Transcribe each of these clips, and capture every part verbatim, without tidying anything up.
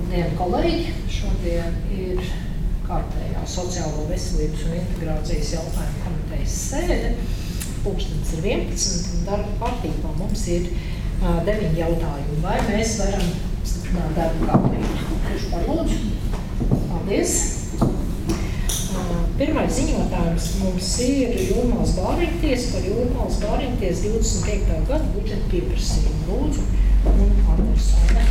Labdien, kolēģi! Šodien ir kārtējā sociālo veselības un integrācijas jautājumu komitejas sēde. Pulkstenis ir vienpadsmit un darba kārtībā mums ir uh, deviņi jautājumi. Vai mēs varam stiprināt darbu kārtību? Kurš par lūdzu? Paldies! Uh, pirmais ziņotājums mums ir Jūrmālas Bāriņtiesa par Jūrmālas Bāriņtiesa divdesmit piektā gada budžeta pieprasījumu. Lūdzu un Andersone.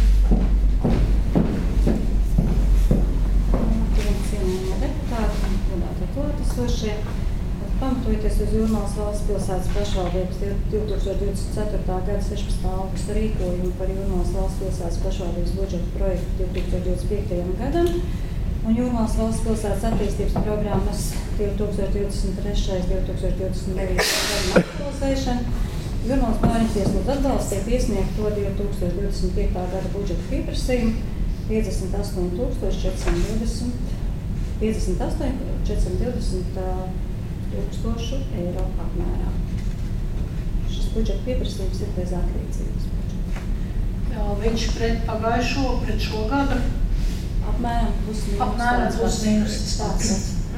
Pamatojoties uz Jūrmālas valsts pilsētas pašvaldības divtūkstoš divdesmit ceturtā gada sešpadsmitā augusta rīkojumu par Jūrmālas valsts pilsētas pašvaldības budžeta projektu divtūkstoš divdesmit piektajam gadam un Jūrmālas valsts pilsētas attīstības programmas divtūkstoš divdesmit trešais līdz divtūkstoš divdesmit devītais gadam aktualizēšanu, Jūrmālas Bāriņtiesa lūdz atbalstīt iesniegt to divtūkstoš divdesmit piektā gada budžeta pieprasījumu piecdesmit astoņi tūkstoši četri divdesmit, piecdesmit astoņi četri divdesmit tūkstošu eiro apmērā. Šis budžeta pieprasījums ir bez atlīdzības budžeta. Jā, viņš pret pagājušo, pret šo gadu? Apmēram pusmīnus. Apmēram pusmīnus tāds.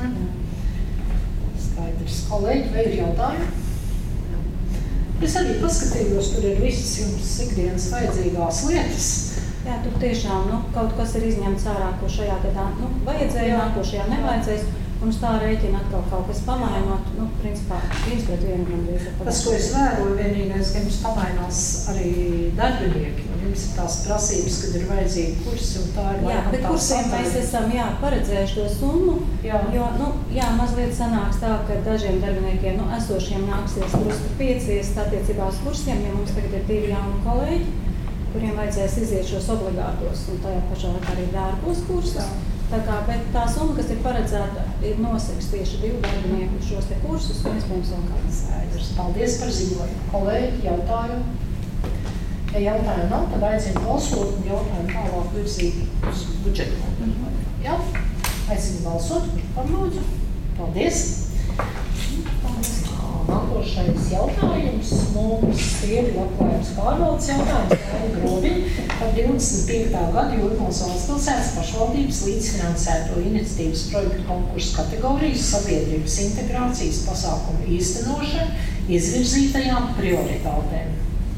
Skaidrs. Kolēģi, vai ir jautājumi? Es arī paskatījos, tur ir visas jums ikdienas vajadzīgās lietas. Jā, tur tiešām nu, kaut kas ir izņemts ārā, ko šajā gadā nu, vajadzēja, nākošajā nevajadzēs. Un uz tā rēķina atkal kaut kas pamainot, nu, principā, viens pret vienu gandrīz. Tas, ko es vēroju, vienīgais, ka jums pamainās arī darbinieki. Un jums ir tās prasības, kad ir vajadzīgi kursi, un tā ir jā, bet kursiem mēs esam, jā, paredzējuši to summu, jā. Jo, nu, jā, mazliet sanāks tā, ka dažiem darbiniekiem, nu, esošiem nāksies drusku pieciest attiecībā uz kursiem, ja mums tagad ir divi jauni kolēģi, kuriem vajadzēs iziet šos obligātos un tajā pašā laikā arī dārgos kursus. Tā kā, bet tā summa, kas ir paredzēta, ir noseks tieši divu darbinieku šos te kursus, un iespējams vēl kādas sēders. Paldies par ziņojumu. Kolēģi, jautājumu? Ja jautājumu nav, tad aicinu balsot un jautājumu tālāk virzīt uz budžetu. Jā, aicinu balsot, kurš par lūdzu. Paldies. Paldies. Nākošais jautājums mums ir labklājības pārvaldes jautājums Grobiņa par divdesmit piektā gada Jūrmālas valsts pilsētas pašvaldības līdzfinansēto iniciatīvas projektu konkursu kategorijas sabiedrības integrācijas pasākumu īstenošanu izvirzītajām prioritātēm.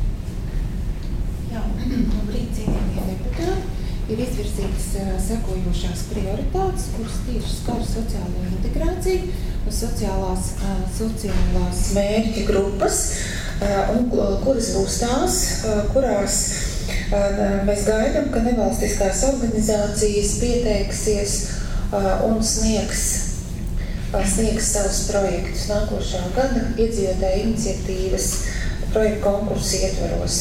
Jā, labrīt, cienījamie deputāti. Ir izvirzītas uh, sekojošās prioritātes, kuras tieši skar sociālo integrāciju un sociālās, uh, sociālās mērķa grupas, uh, un kuras būs tās, uh, kurās uh, mēs gaidām, ka nevalstiskās organizācijas pieteiksies uh, un sniegs, uh, sniegs savus projektus nākošā gada iedzīvotāju iniciatīvas projektu konkursu ietvaros.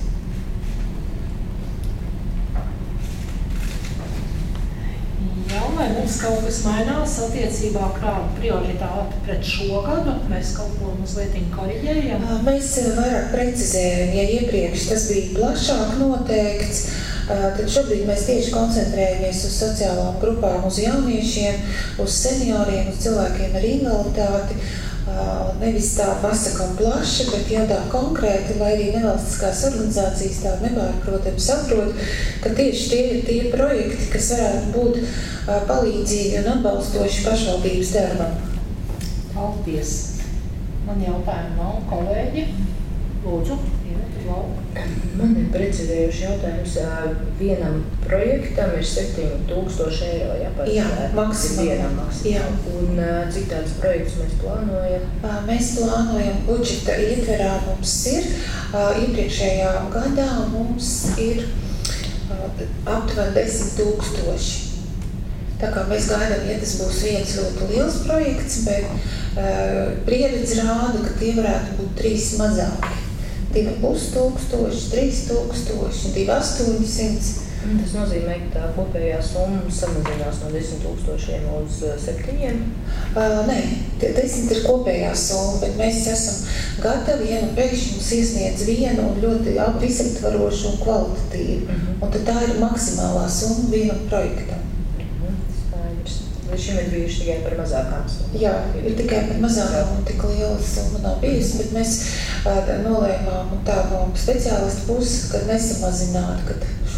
Vai mums kaut kas mainās attiecībā kādu prioritāti pret šo gadu? Mēs kaut ko mazliet koriģējam? Mēs vairāk precizējam, ja iepriekš tas bija plašāk noteikts, tad šobrīd mēs tieši koncentrējamies uz sociālām grupām, uz jauniešiem, uz senioriem, uz cilvēkiem ar invaliditāti. Nevis tā pasakam plaši, bet jau tā konkrēti, lai arī nevalstiskās organizācijas tā nepārprotami saprot, ka tieši tie ir tie projekti, kas varētu būt palīdzīgi un atbalstoši pašvaldības darbam. Paldies. Man jautājumu nav, kolēģi. Lūdzu, Ievetu Lauka. Man ir precizējuši jautājums. Vienam projektam ir septiņi tūkstoši eiro, ja, par jā, maksimāli. Jā. Un cik tāds projekts mēs plānojam? Mēs plānojam budžeta ietverā mums ir. Iepriekšējā gadā mums ir aptuveni desmit tūkstoši. Tā kā mēs gaidām, ja tas būs viens ļoti liels projekts, bet uh, pieredze rāda, ka tie varētu būt trīs mazāki. Divi pus tūkstoši, trīs tūkstoši, divi astoņsimts. Tas nozīmē, ka tā kopējā summa samazinās no desmit tūkstošiem uz septiņiem? Uh, nē, desmit ir kopējā summa, bet mēs esam gatavi, ja nu pēkšņi mums iesniedz vienu un ļoti visaptvarošu un kvalitatīvu. Uh-huh. Un tad tā ir maksimālā summa vienam projektam. Līdz šim ir bijuši tikai par mazākām summām. Jā, ir tikai par mazākām un tik liela summa nav bijusi, bet mēs uh, nolēmām tā no speciālistu puses, ka nesamazinātu, kad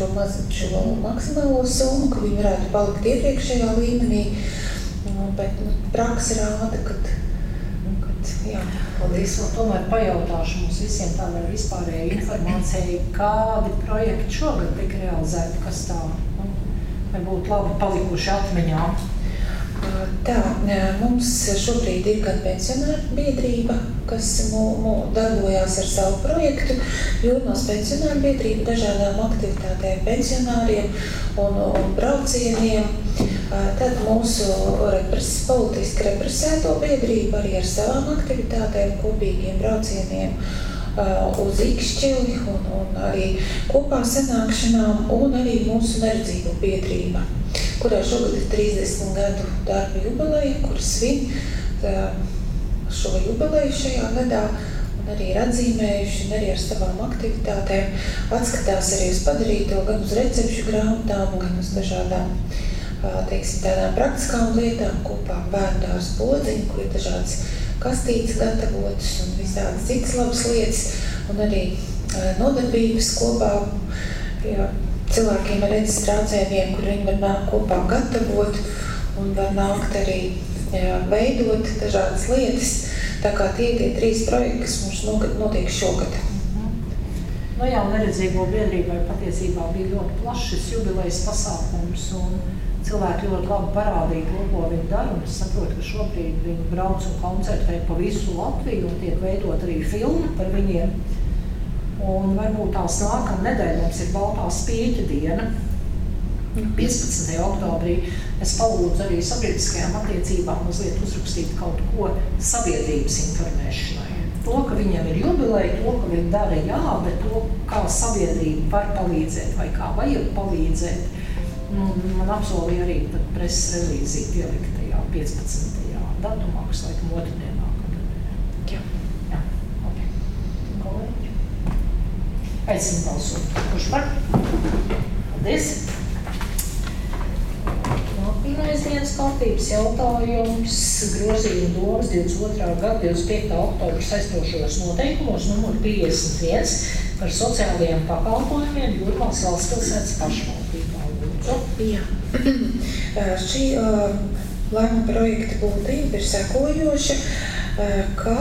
šo, maz, šo maksimālo summu, ka viņi varētu palikt iepriekšējā līmenī, bet nu, praksa rāda, kad, kad jā. Paldies, un tomēr pajautāšu mums visiem tādai vispārējai informācijai, kādi projekti šogad tika realizēti, kas tā, nu, vai būtu labi palikuši atmiņā. Tā, mums šobrīd ir gan pensionāru biedrība, kas mū, mū darbojās ar savu projektu, Jūrmālas pensionāru biedrība dažādām aktivitātēm pensionāriem un, un braucieniem. Tad mūsu repres, politiski represēto biedrība arī ar savām aktivitātēm, kopīgiem braucieniem uz Ikšķili un, un arī kopā sanākšanām, un arī mūsu neredzīgo biedrība, kurā šogad ir trīsdesmit gadu darba jubileja, kuras svin šo jubileju šajā gadā, un arī ir atzīmējuši, un arī ar savām aktivitātēm atskatās arī uz padarīto, gan uz recepšu grāmatām, gan uz dažādām, teiksim, tādām praktiskām lietām, kopā bērndārs Podziņu, kur ir dažādas kastītes gatavotas un visādas citas labas lietas, un arī nodarbības kopā, jā, cilvēkiem ar redzes traucējumiem, kur viņi var nākt kopā gatavot un var nākt arī jā, veidot dažādas lietas. Tā kā tie tie trīs projekti, kas mums notiek šogad. Mm-hmm. Nu jā, neredzīgo biedrībai patiesībā bija ļoti plašs šis jubilejas pasākums, un cilvēki ļoti labi parādīja to, ko viņi dara, un es saprotu, ka šobrīd viņi brauc un koncertē pa visu Latviju, un tiek veidot arī filmu par viņiem. Un varbūt tās nākamā nedēļa mums ir Baltā spīķa diena, piecpadsmitajā oktobrī. Es palūdzu arī sabiedriskajām attiecībām mazliet uzrakstīt kaut ko sabiedrības informēšanai. To, ka viņiem ir jubileja, to, ka viņi dara jā, bet to, kā sabiedrība var palīdzēt vai kā vajag palīdzēt. Nu, man apsolīja arī preses relīziju pielikt tajā piecpadsmitajā datumā, kas laikam otrdienā. Jā. Jā, ok. Kolēģi. Aicinu balsot. Kurš par? Paldies. Nākamais dienas kārtības jautājums grozījuma domas divdesmit otrā gada divdesmit piektā oktobra saistošos noteikumos numur piecdesmit viens par sociālajiem pakalpojumiem Jūrmālas valstspilsētas pašvaldībā. Jā. Šī uh, lēmuma projekta būtība ir sekojoša, uh, ka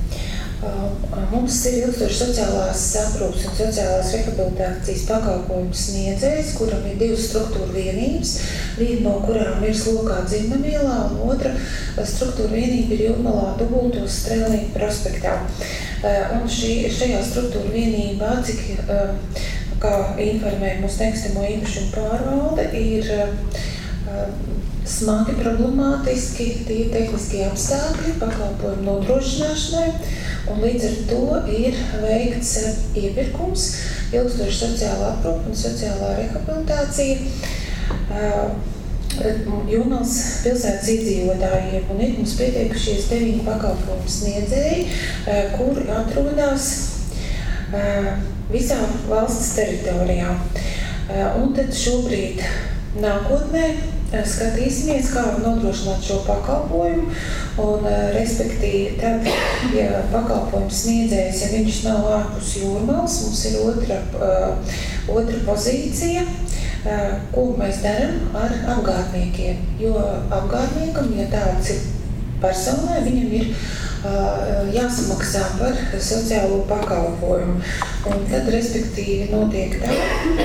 uh, mums ir ilgstoši sociālās aprūpes un sociālās rehabilitācijas pakalpojumu sniedzējs, kuram ir divas struktūra vienības, viena no kurām ir Slokā Dzimnamielā, un otra struktūra vienība ir Jūrmalā Dubultos Strēlīņa prospektā. Uh, un šī, šajā struktūra vienībā, cik uh, kā informē mūsu nekustamo īpašumu pārvalde, ir uh, smagi problemātiski tie tehniskie apstākļi pakalpojumu nodrošināšanai, un līdz ar to ir veikts iepirkums, ilgstoša sociālā aprūpe un sociālā rehabilitācija uh, Jūrmālas pilsētas iedzīvotājiem, un ir mums pieteikušies deviņi pakalpojumu sniedzēji, uh, kuri atrodas uh, visā valsts teritorijā. Un tad šobrīd nākotnē skatīsimies, kā nodrošināt šo pakalpojumu, un respektīvi tad, ja pakalpojums sniedzējs, ja viņš nav ārpus Jūrmālas, mums ir otra, otra pozīcija, ko mēs darām ar apgādniekiem, jo apgādniekam, ja tāds ir personai, viņam ir jāsamaksā par sociālo pakalpojumu. Un tad, respektīvi, notiek tā,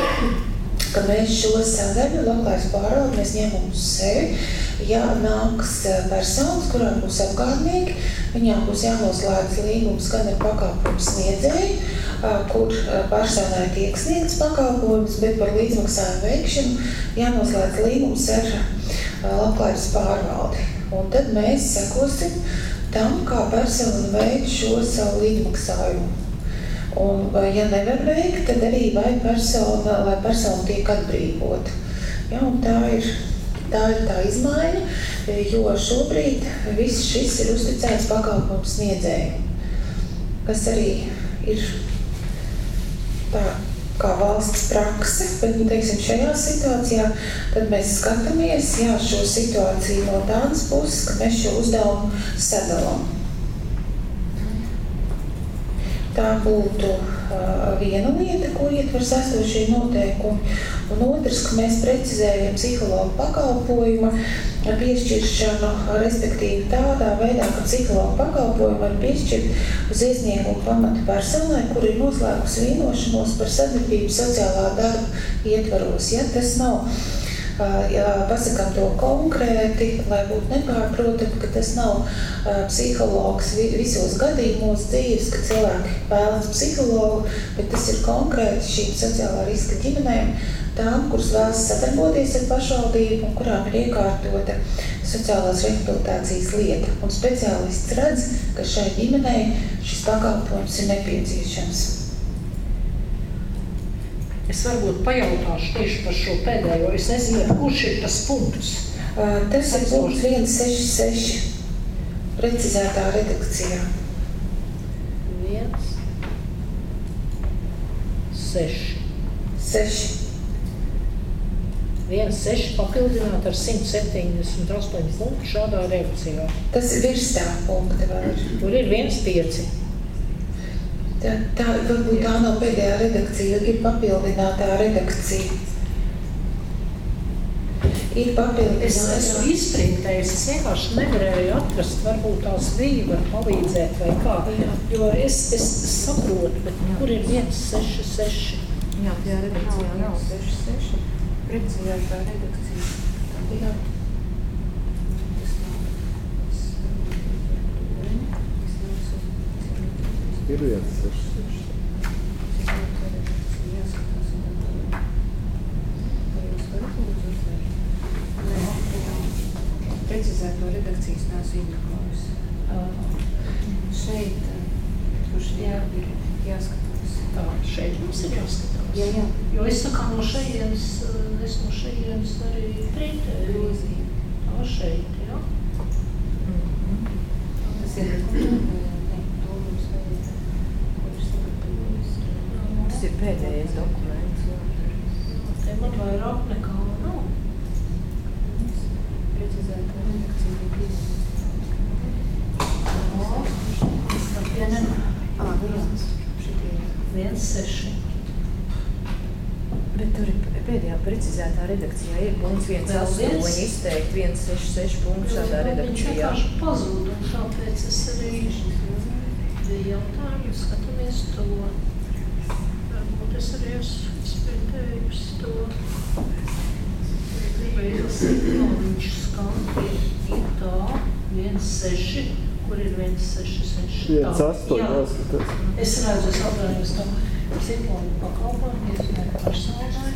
ka mēs šo sadaļu labklājības pārvalde mēs ņemam uz sevi. Ja nāks personas, kurām būs apgādnieki, viņām būs jānoslēdz līgums gan ar pakalpojumu sniedzēju, kur personai tiek sniegts pakalpojums, bet par līdzmaksājumu veikšanu jānoslēdz līgums ar labklājības pārvaldi. Un tad mēs sekosim tam, kā persona veic šo savu līdzmaksājumu. Un, ja nevar veikt, tad arī vai persona, lai persona tiek atbrīvota. Ja, un tā ir, tā ir tā izmaiņa, jo šobrīd viss šis ir uzticēts pakalpojumu sniedzējiem, kas arī ir tā kā valsts prakse, bet, nu, teiksim, šajā situācijā, tad mēs skatāmies, jā, šo situāciju no tādas puses, ka mēs šo uzdevumu sadalām. tā būtu uh, viena lieta, ko ietver esošie noteikumi. Un otrs, ka mēs precizējam psihologu pakalpojumu piešķiršanu, respektīvi tādā veidā, ka psihologu pakalpojumu var piešķirt uz iesniegumu pamata personai, kur ir noslēgusi vienošanos par sadarbību sociālā darba ietvaros. Ja tas nav, ja pasakām to konkrēti, lai būtu nepārprotami, ka tas nav psihologs visos gadījumos dzīves, ka cilvēki vēlas psihologu, bet tas ir konkrēti šīm sociālā riska ģimenēm, tām, kuras vēlas sadarboties ar pašvaldību un kurām ir iekārtota sociālās rehabilitācijas lieta. Un speciālists redz, ka šai ģimenei šis pakalpojums ir nepieciešams. Es varbūt pajautāšu tieši par šo pēdējo. Es nezinu, kurš ir tas punkts. Uh, tas ir punkts viens seši seši precizētā redakcijā. viens seši seši viens seši papildināt ar simt septiņdesmit astoņu punktu šādā redakcijā. Tas ir virs tā punkta vēl. Tur ir viens pieci. Tā, tā varbūt tā nav pēdējā redakcija, ir papildinātā redakcija. Ir papildinātā. Es esmu izprintējis, es vienkārši nevarēju atrast, varbūt tās bija var palīdzēt vai kā. Jā. Jo es, es saprotu, bet kur ir viens seši seši? Jā, tajā redakcijā nav seši seši. Precizētā redakcija. Jā. Ir viens seši seši. Precizēto redakcijas neesmu izmeklējis. Šeit, kurš jā, ir jāskatās. Tā, šeit mums ir jāskatās. Jā, jā. Jo es tā kā no šejienes, es no šejienes arī printēju. Tā šeit, jā. Tas ir Tas ir pēdējais dokuments. Te man vairāk nekā nav. Precizētā redakcija ir pieejama. Ā, viens. viens seši. Bet tur ir pēdējā precizētā redakcijā ir punkts viens astoņi izteikt, viens seši seši punkts šādā Viņš redakcijā. vienkārši pazūd, un tāpēc es arī bija jautājumu, skatāmies to. Varbūt es arī esmu izpētējus to. Gribēju izlasīt, kā viņš skan. Ir tā, viens seši, kur ir viens seši seši. viens astoņi jāskatās. Es redzu, es atbrājos tam psihologu pakalpojumu, iesmēju personai.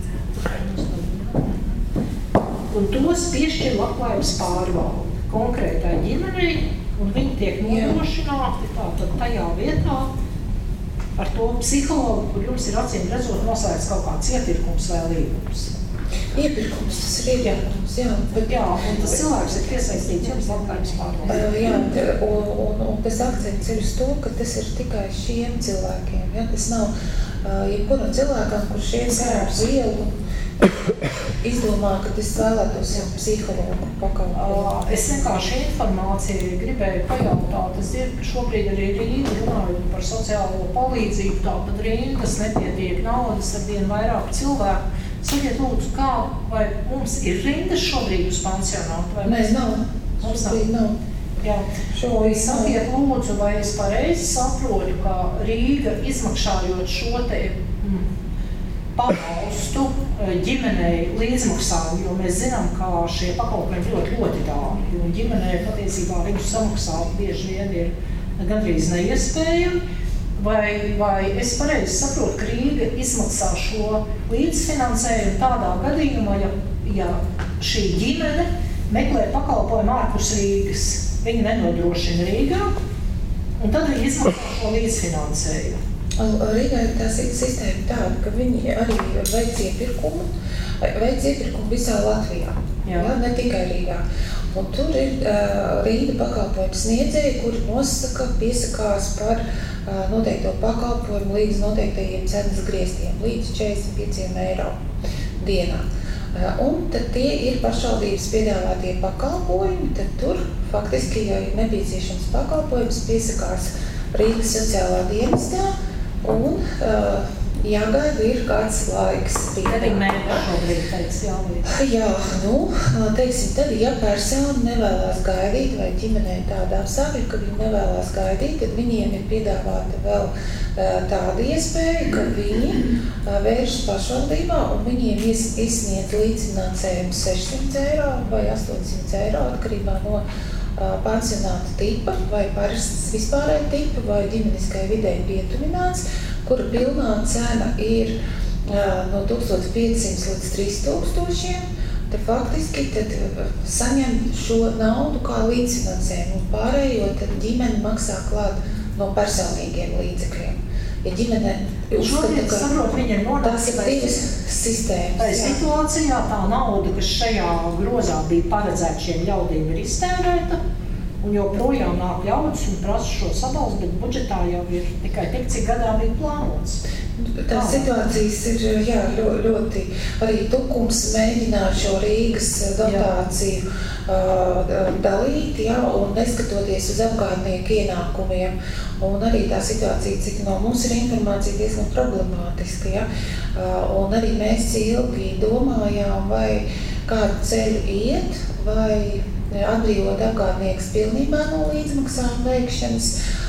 Un tos piešķir labklājības pārvalde konkrētai ģimenei, un viņi tiek nodrošināti tātad tajā vietā ar to psihologu, kur jums ir acīm redzot noslēgts kaut kāds iepirkums vai līgums. Iepirkums, tas ir iepirkums, jā. Bet, jā, un tas cilvēks ir piesaistīts jums labklājības pārvalde. Jā, un, un, un tas akcents ir uz to, ka tas ir tikai šiem cilvēkiem. Ja? Tas nav uh, jebkuram cilvēkam, kurš ies uz ielu izdomā, ka es vēlētos jau psihologu pakalpojumu. Es vienkārši informāciju gribēju pajautāt. Es dzirdu, šobrīd arī Rīga runājot par sociālo palīdzību, tāpat rindas nepietiek naudas ar vien vairāk cilvēku. Sakiet, lūdzu, kā, vai mums ir rindas šobrīd uz pansionātu? Nē, nav. Mums šobrīd nav. Jā. Šobrīd Sakiet, lūdzu, vai es pareizi saprotu, ka Rīga izmaksājot šo te mm, pabalstu ģimenei līdzmaksājumu, jo mēs zinām, ka šie pakalpojumi ļoti ļoti dārgi, un ģimenei patiesībā viņus samaksāt bieži vien ir gandrīz neiespējami. Vai, vai es pareizi saprotu, ka Rīga izmaksā šo līdzfinansējumu tādā gadījumā, ja, ja šī ģimene meklē pakalpojumu ārpus Rīgas, viņi nenodrošina Rīgā, un tad viņi izmaksā šo līdzfinansējumu. Rīgā ir tā sistēma tāda, ka viņi arī veic iepirkumu, veic iepirkumu visā Latvijā, jā. Jā, ne tikai Rīgā. Un tur ir uh, Rīga pakalpojumu sniedzēji, kuri nosaka, piesakās par uh, noteikto pakalpojumu līdz noteiktajiem cenas griestiem, līdz četrdesmit pieciem eiro dienā. Uh, un tad tie ir pašvaldības piedāvātie pakalpojumi, tad tur faktiski, ja ir nepieciešams pakalpojums, piesakās Rīgas sociālā dienestā, un uh, jāgaida ir kāds laiks. Arī mēģināt šobrīd teica jāliek. Jā, nu, teiksim, tad, ja persona nevēlās gaidīt, vai ģimenē tāda apstākļa, ka viņi nevēlās gaidīt, tad viņiem ir piedāvāta vēl tāda iespēja, ka viņi vēršas pašvaldībā un viņiem izsniedz līdzfinansējumu sešsimt eiro vai astoņsimt eiro atkarībā no pansionāta tipa vai parasts vispārēja tipa vai ģimeniskai videi pietuvināts, kura pilnā cena ir uh, no tūkstoš piecsimt līdz trīs tūkstošiem, tad faktiski tad saņem šo naudu kā līdzfinansējumu, un pārējo tad ģimene maksā klāt no personīgiem līdzekļiem. Ja ģimene uzskata, ka saprot, viņa ir tās ir divas sistēmas. Tā situācijā tā nauda, kas šajā grozā bija paredzēta šiem ļaudīm, ir iztērēta, un joprojām nāk ļaudis un prasa šo sadalus, bet budžetā jau ir tikai tik, cik gadā bija plānots. Tās situācijas ir jā, ļoti, arī Tukums mēģināja šo Rīgas dotāciju uh, dalīt, jā, un neskatoties uz apgādnieku ienākumiem. Un arī tā situācija, cik no mums ir informācija, diezgan problemātiska. Ja? Uh, un arī mēs ilgi domājām, vai kādu ceļu iet, vai atbrīvot apgādniekus pilnībā no līdzmaksājuma veikšanas,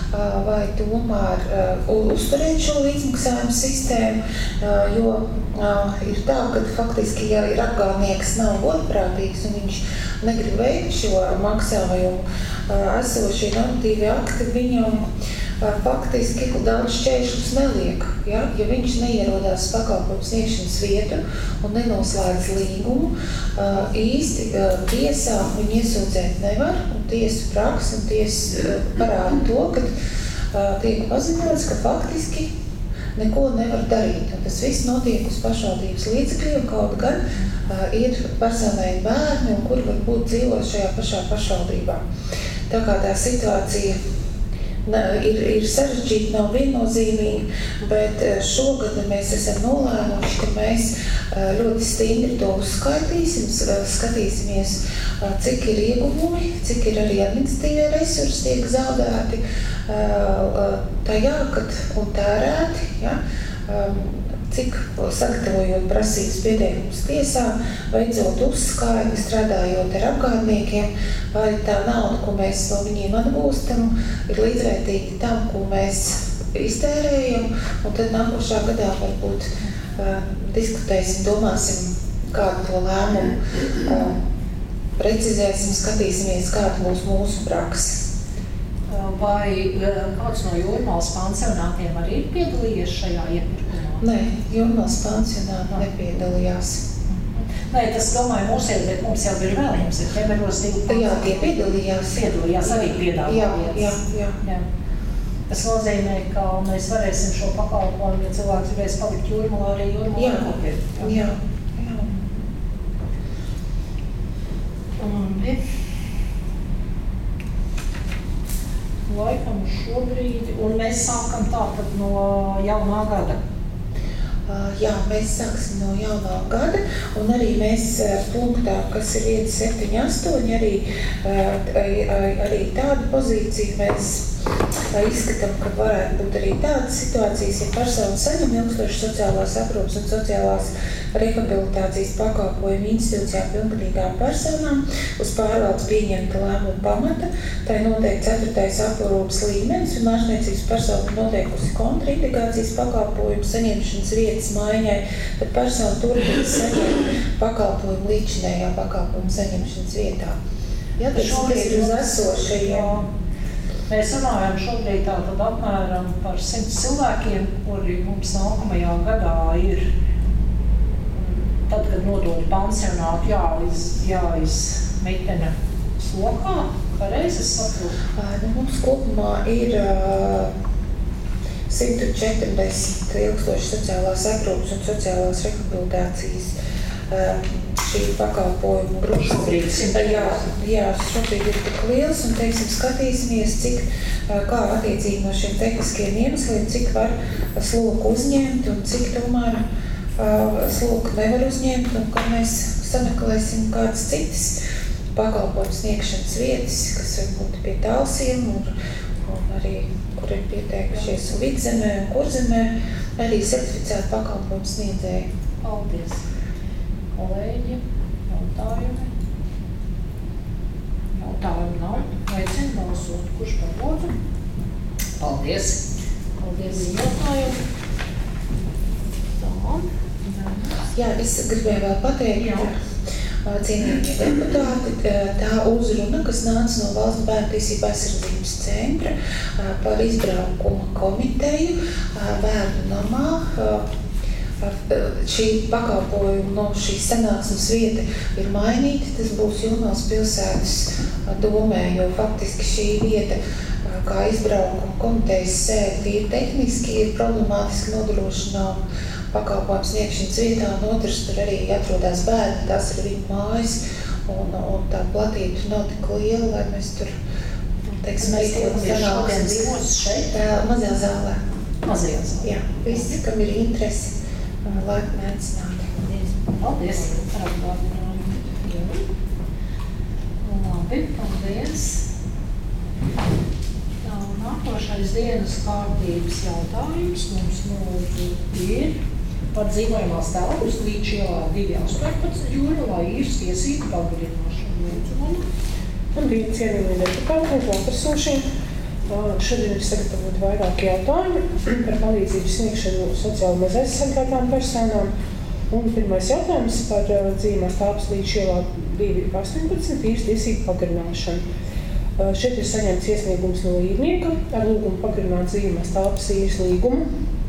vai tomēr uh, uzturēt šo līdzmaksājumu sistēmu, uh, jo uh, ir tā, ka faktiski, ja ir apgādnieks nav godprātīgs un viņš negrib veikt šo maksājumu, uh, esošie normatīvi akti viņam uh, faktiski daudz šķēršļus neliek. Ja? Ja viņš neierodās pakalpojumu sniegšanas vietu un nenoslēdz līgumu, uh, īsti uh, tiesā viņu iesūdzēt nevar, un tiesu praksa un tiesa uh, parāda to, ka uh, tiek paziņots, ka faktiski neko nevar darīt. Un tas viss notiek uz pašvaldības līdzekļiem, kaut gan uh, ir personai bērni, un kuri varbūt dzīvo šajā pašā pašvaldībā. Tā kā tā situācija Ir, ir sarežģīti, nav viennozīmīgi, bet šogad mēs esam nolēmuši, ka mēs ļoti stingri to uzskaitīsim, skatīsimies, cik ir ieguvumi, cik ir arī administratīvie resursi tiek zaudēti, tajā, kad un tērēti, ja, cik sagatavojot prasības pieteikumus tiesā, veicot uzskaiti, strādājot ar apgādniekiem, vai tā nauda, ko mēs no viņiem atgūstam, ir līdzvērtīga tam, ko mēs iztērējam, un tad nākošā gadā varbūt uh, diskutēsim, domāsim, kādu to lēmumu uh, precizēsim, skatīsimies, kāda būs mūsu praksa. Vai kāds no Jūrmālas pansionātiem arī ir piedalījies šajā iepirkumā? Nē, Jūrmālas pansionāti nepiedalījās. Nē, tas, domāju, mūs ir, bet mums jau ir vēl, jums ir ķemeros divi pansionāti. Jā, tie piedalījās. Piedalījās arī piedāvājies. Jā, jā, jā. Tas nozīmē, ka mēs varēsim šo pakalpojumu, ja cilvēks gribēs palikt Jūrmalā, arī Jūrmalā nopirkt. Jā, jā. Un, laikam šobrīd, un mēs sākam tātad no jaunā gada. Uh, jā, mēs sāksim no jaunā gada, un arī mēs uh, punktā, kas ir viens septiņi astoņi, arī, uh, arī tādu pozīciju mēs uh, izskatām, ka varētu būt arī tādas situācijas, ja persona saņem ilgstoši sociālās aprūpes un sociālās rehabilitācijas pakalpojumu institūcijām pilngadīgām personām uz pārvaldes pieņemta lēmuma pamata, tai noteikti ceturtais aprūpes līmenis un ārstniecības persona noteikusi kontraindikācijas pakalpojumu saņemšanas vietas maiņai, bet persona turpina saņemt pakalpojumu līdzinējā pakalpojumu saņemšanas vietā. Jā, tas ir uz esošajiem. Mēs runājam šobrīd tātad apmēram par simts cilvēkiem, kuri mums nākamajā gadā ir. Tad, kad nodod pansionātu, jāiz, jāizmitena slokā, pareizi es saprotu? Nu, mums kopumā ir uh, simt četrdesmit ilgstoši sociālās aprūpes un sociālās rehabilitācijas uh, šī pakalpojumu grupas. Jā, jā, šobrīd ir tik liels, un, teiksim, skatīsimies, cik, uh, kā attiecīgi no šiem tehniskiem iemesliem, cik var sloku uzņemt un cik tomēr Uh, sloku nevar uzņemt, un kad mēs sameklēsim kādas citas pakalpojumu sniegšanas vietas, kas var būt pie tālsiem un, un arī, kur ir pieteikušies Vidzemē un Kurzemē, arī certificēti pakalpojumu sniedzēji. Paldies. Kolēģi, jautājumi? Jautājumu nav. Aicinu balsot. Kurš par lūdzu? Paldies. Paldies jautājumu. Tā. Jā, es gribēju vēl pateikt, Jā. cienījamie deputāti, tā uzruna, kas nāca no Valsts bērntiesību aizsardzības centra par izbraukuma komiteju Bērnu namā. Šī pakalpojuma no šīs sanāksmes vieta ir mainīta, tas būs Jūrmālas pilsētas domē, jo faktiski šī vieta, kā izbraukuma komitejas sēde, ir tehniski, ir problemātiski nodrošinām pakalpojumu sniegšanas vietā, un otrs tur arī atrodas bērni, tās ir viņu mājas, un, un tā platība nav tik liela, lai mēs tur, teiksim, Mēs tiekamies šodien dzīvos šeit? Tā mazajā zālē. Mazajā zālē. Jā, visi, kam ir interesi, laipni aicināti. Paldies. Atgādinājumu. Labi, paldies. Tā, nākošais dienas kārtības jautājums mums lūdzu ir par dzīvojamās telpas līdz ielā divi astoņpadsmit Jūrmalā īres tiesību pagarināšanu. Lūdzu, mani. Labdien, cienījamie deputāti un klātesošie. Šodien ir sagatavot vairāk jautājumu par palīdzību sniegšanu sociāli mazaizsargātām personām. Un pirmais jautājums par dzīvojamās telpas līdz ielā divi astoņpadsmit īres tiesību pagarināšanu. Šeit ir saņemts iesniegums no īrnieka ar lūgumu pagarināt dzīvojamās telpas īres līgumu.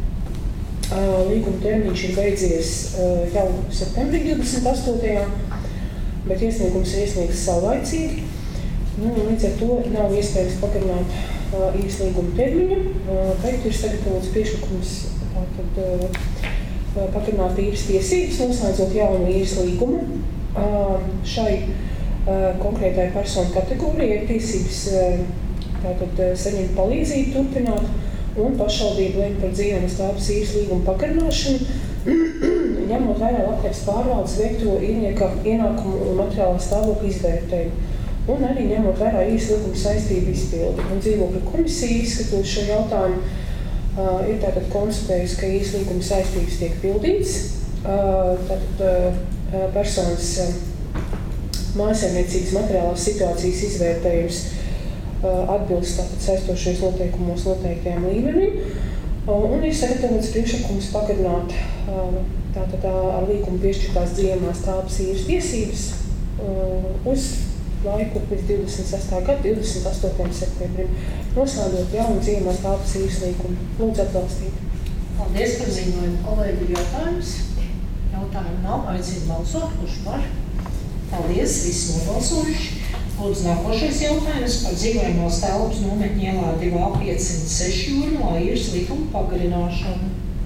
Līguma termiņš ir beidzies jau septembrī divdesmit astotajā, bet iesniegums ir iesniegts savlaicīgi. Nu, līdz ar to nav iespējams pagarināt īres līguma termiņu, bet ir sagatavots priekšlikums tātad pagarināt īres tiesības, noslēdzot jaunu īres līgumu. Šai konkrētai personu kategorijai ir tiesības tātad saņemt palīdzību turpināt, un pašvaldība lem par dzīvojamās telpas īres līgumu pagarināšanu, ņemot vērā Labklājības pārvaldes veikto īrnieka ienākumu un materiālā stāvokļa izvērtējumu, un arī ņemot vērā īres līguma saistību izpildi. Un dzīvokļu komisija, izskatot šo jautājumu, uh, ir tātad konstatējusi, ka īres līguma saistības tiek pildīts. Uh, tātad uh, personas uh, mājsaimniecības materiālās situācijas izvērtējums atbilst tātad saistošajos noteikumos noteiktajām līmenim, un ir sagatavots priekšlikums pagarināt tātad ar līgumu piešķirtās dzīvojamās telpas īres tiesības uz laiku līdz divdesmit sestā gada divdesmit astotajam septembrim, noslēdzot jaunu dzīvojamās telpas īres līgumu. Lūdzu atbalstīt. Paldies par ziņojumu. Kolēģi, ir jautājums? Jautājumu nav. Aicinu balsot. Kurš par? Paldies. Visi nobalsojuši. Lūdzu, nākošais jautājums par dzīvojamās telpas nometņu ielā divi A piecsimt seši Jūrmalā īres līguma pagarināšanu.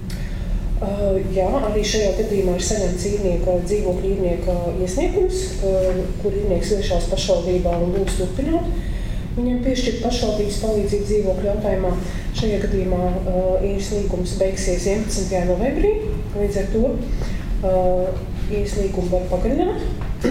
Uh, jā, arī šajā gadījumā ir saņemts īrnieka, dzīvokļu īrnieka iesniegums, uh, kur īrnieks vēršās pašvaldībā un lūdz turpināt. Viņam piešķirt pašvaldības palīdzību dzīvokļu jautājumā. Šajā gadījumā uh, īres līgums beigsies vienpadsmitajā novembrī, līdz ar to uh, īres līgumu var pagarināt.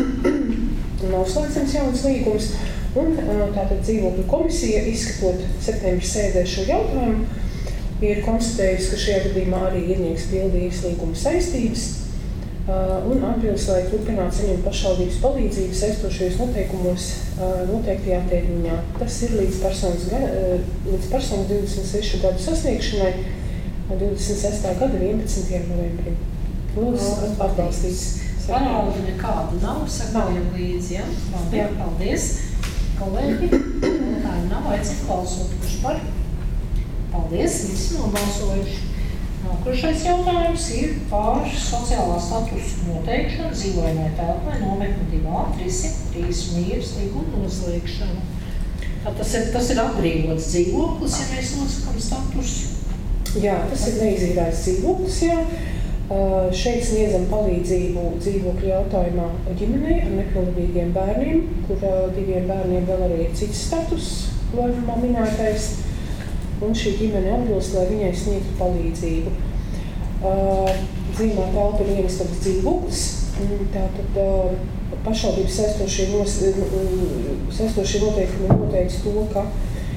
Nav slēdzams jauns līgums, un tātad dzīvokļu komisija, izskatot septembra sēdē šo jautājumu, ir konstatējusi, ka šajā gadījumā arī īrnieks pilda īres līguma saistības un atbilst, lai turpinātu saņemt pašvaldības palīdzību saistošajos noteikumos noteiktajā termiņā. Tas ir līdz personas, līdz personas divdesmit sešu gadu sasniegšanai divdesmit sestā gada vienpadsmitajam novembrim. Lūdzu, atbalstīts. Paraudu nekādu nav, sakojam līdzi, ja? Labi, Jā. Paldies. Kolēģi, jautājumu nav, aicinu balsot. Kurš par? Paldies, visi nobalsojuši. Nākošais jautājums ir par sociālā statusa noteikšanu dzīvojamai telpai nometni divi A trīssimt trīs īres līguma noslēgšanu. Tā tas ir, tas ir atbrīvots dzīvoklis, ja mēs nosakam statusu. Jā, tas ir neizīrēts dzīvoklis, jā. Uh, šeit sniedzam palīdzību dzīvokļu jautājumā ģimenei ar nepilngadīgiem bērniem, kur uh, diviem bērniem vēl arī ir cits status, vairumā minētais, un šī ģimene atbilst, lai viņai sniegtu palīdzību. Uh, dzīvojamā telpa ir vienistabas dzīvoklis, tātad uh, pašvaldības saistošie, nos, saistošie noteikumi noteica to, ka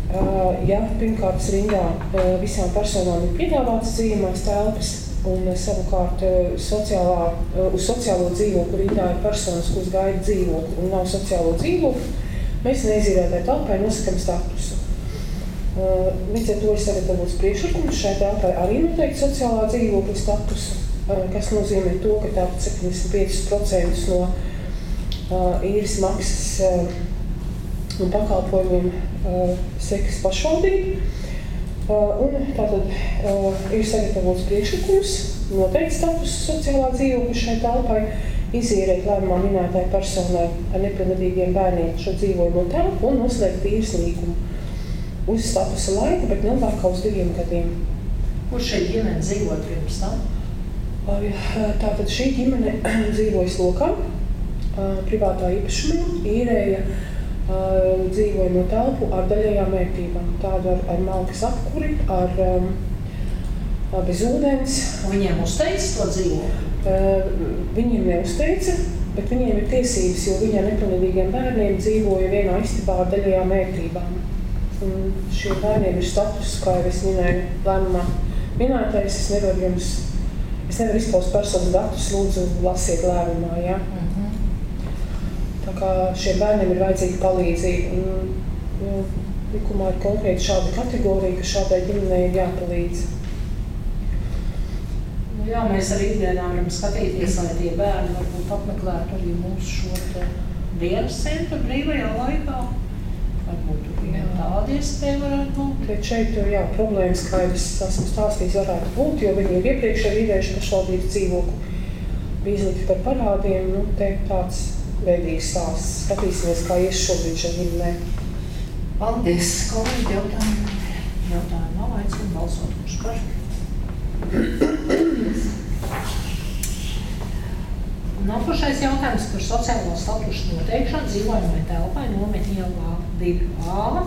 Ja pirmkārt rindā visām personām ir piedāvātas dzīvojamās telpas, un savukārt sociālā, uz sociālo dzīvokli rindā ir personas, kuras gaida dzīvokli un nav sociālo dzīvokli, mēs neizīrētai telpai nosakam statusu. Līdz ar to ir sagatavots priekšlikums šai telpai arī noteikti sociālā dzīvokļa statusu, kas nozīmē to, ka tātad septiņdesmit pieci procenti no uh, īres maksas uh, un pakalpojumiem uh, sekas pašvaldība. Uh, un tātad uh, ir sagatavots priekšlikums, noteikti statusu sociālā dzīvokļa šai telpai, izīrēt lēmumā minētai personai ar nepilngadīgiem bērniem šo dzīvojamo telpu un noslēgt īres līgumu uz statusa laika, bet nelvāk kā uz diviem gadiem. Kur šī ģimene dzīvo pirms tam? Tātad šī ģimene dzīvoja Slokā, privātā īpašumā, īrēja dzīvojamo telpu ar daļējām vērtībām. Tādu ar, ar malkas apkuri, ar, ar bez ūdens. Viņiem uzteica to dzīvokli? Viņiem neuzteica, bet viņiem ir tiesības, jo viņi ar nepilngadīgiem bērniem dzīvoja vienā istabā ar daļējām vērtībām. Un šiem bērniem ir status, kā jau es minēju, lēmumā minētais. Es nevaru jums, es nevaru izpaust personas datus, lūdzu, lasiet lēmumā, ja? Mm-hmm. Tā kā šiem bērniem ir vajadzīga palīdzība. Un, un, likumā ir konkrēti šāda kategorija, ka šādai ģimenei ir jāpalīdz. Nu jā, mēs arī ikdienā varam skatīties, lai tie bērni varbūt apmeklētu arī mūsu šo dienas centru brīvajā laikā. Varbūt viņiem tāda iespēja varētu būt. Bet šeit, jā, problēmas, kā es esmu stāstījis, varētu būt, jo viņi ir iepriekš arī idejuši pašvaldības dzīvokli. Bija izlikti par parādiem, nu, te tāds veidīgs stāsts. Skatīsimies, kā ies šobrīd šeit ģimenē. Paldies, kolēģi, jautājumu. Jautājumu nav, aicinu balsot, kurš par. Nākošais jautājums par sociālo statusu noteikšanu dzīvojamai telpai nometņu ielā divi A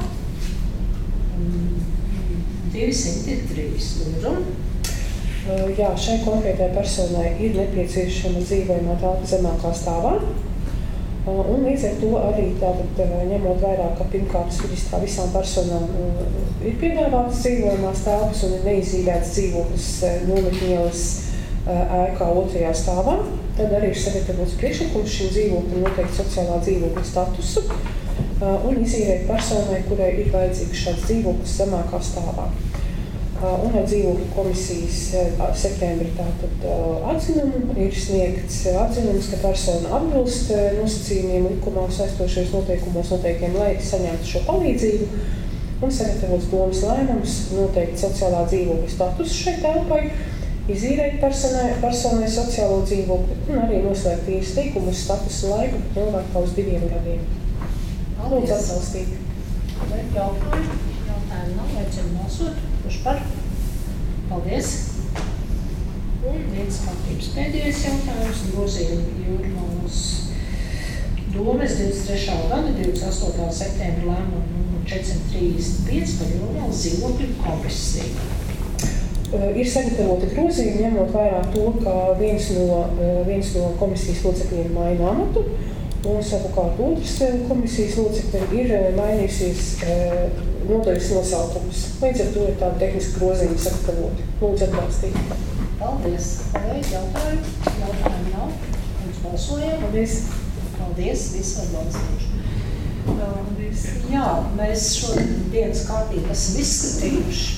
divi simti trīs. Lūdzu. Jā, šai konkrētai personai ir nepieciešama dzīvojamā telpa zemākā stāvā. Un līdz ar to arī tātad ņemot vairāk, ka pirmkārt reģistrā visām personām ir piedāvātas dzīvojamās telpas un ir neizīrēts dzīvoklis nometņu ielas ēkā otrajā stāvā. Tad arī ir sagatavots priekšlikums šim dzīvoklim noteikti sociālā dzīvokļa statusu un izīrēt personai, kurai ir vajadzīgs šāds dzīvoklis zemākā stāvā. Un ar dzīvokļu komisijas septembrī tātad atzinumu ir sniegts atzinums, ka persona atbilst nosacījumiem likumā saistošajos noteikumos noteikiem, lai saņemtu šo palīdzību un sagatavots domas lēmums noteikti sociālā dzīvokļa statusu šai telpai, izīrēt personai, personai sociālo dzīvokli un arī noslēgt īres līgumu uz statusu laiku, bet nelvāk kā uz diviem gadiem. Lūdzu atbalstīt. Jautājumu? Jautājumu nav, aicinu balsot. Kurš par? Paldies. Un viens kārtības pēdējais jautājums. Grozījumi Jūrmalas domes divdesmit trešā gada divdesmit astotā septembra lēmumu četrsimt trīsdesmit pieci par Jūrmalas dzīvokļu komisiju. Ir sagatavoti grozījumi, ņemot vairāk to, ka viens no, viens no komisijas locekļiem maina amatu, un savukārt otrs komisijas locekļiem ir mainījusies nodaļas nosaukums. Līdz ar to ir tāda tehniska grozījuma sagatavoti. Lūdzu atbalstīt. Paldies. Kolēģi, jautājumu? Jautājumu nav. Mums balsojam. Paldies. Paldies. Visi var balstīšu. Jā, mēs šodienas kārtību esam izskatījuši.